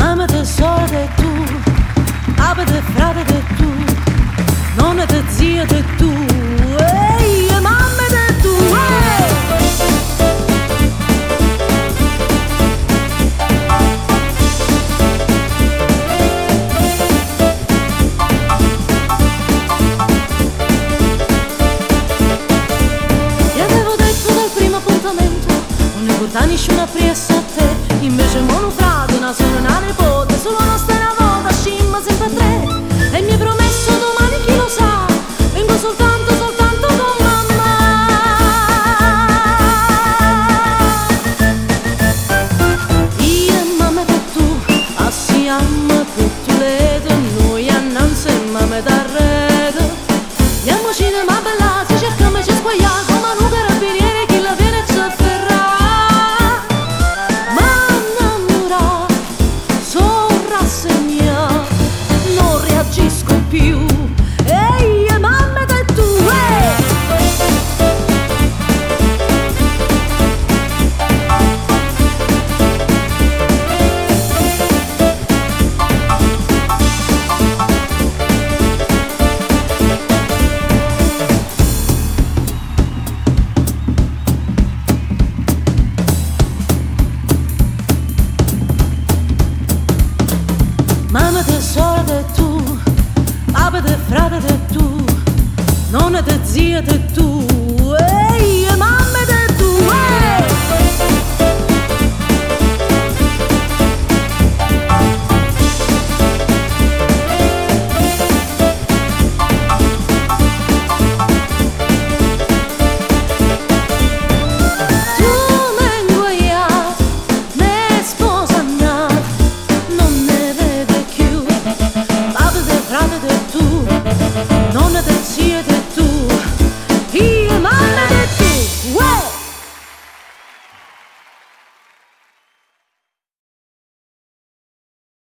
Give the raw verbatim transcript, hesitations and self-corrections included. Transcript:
Mamma de sorella de tu, abba de frate de tu, nonna de zia de tu, ehi, e mamma de tu, ehi! Ti avevo detto dal primo appuntamento, non ne portanisci una priessa a te, invece mono frate, una sola una nipote, solo una stella volta, scimma sempre a tre, e mi hai promesso domani chi lo sa, vengo soltanto, soltanto con mamma. Io e mamma per tu, assieme per tu ledo, noi annanzi e mamma d'arredo, andiamo al cinema bellati, cerchiamo di squagliare come un carabiniere chi la viene a sofferrare. Ma innamorata, sono rassegnata, non reagisco più. Ehi, e mamma da tu, eh! Mamma de sorella de tu, abba de frate de tu, nonna de zia de tu.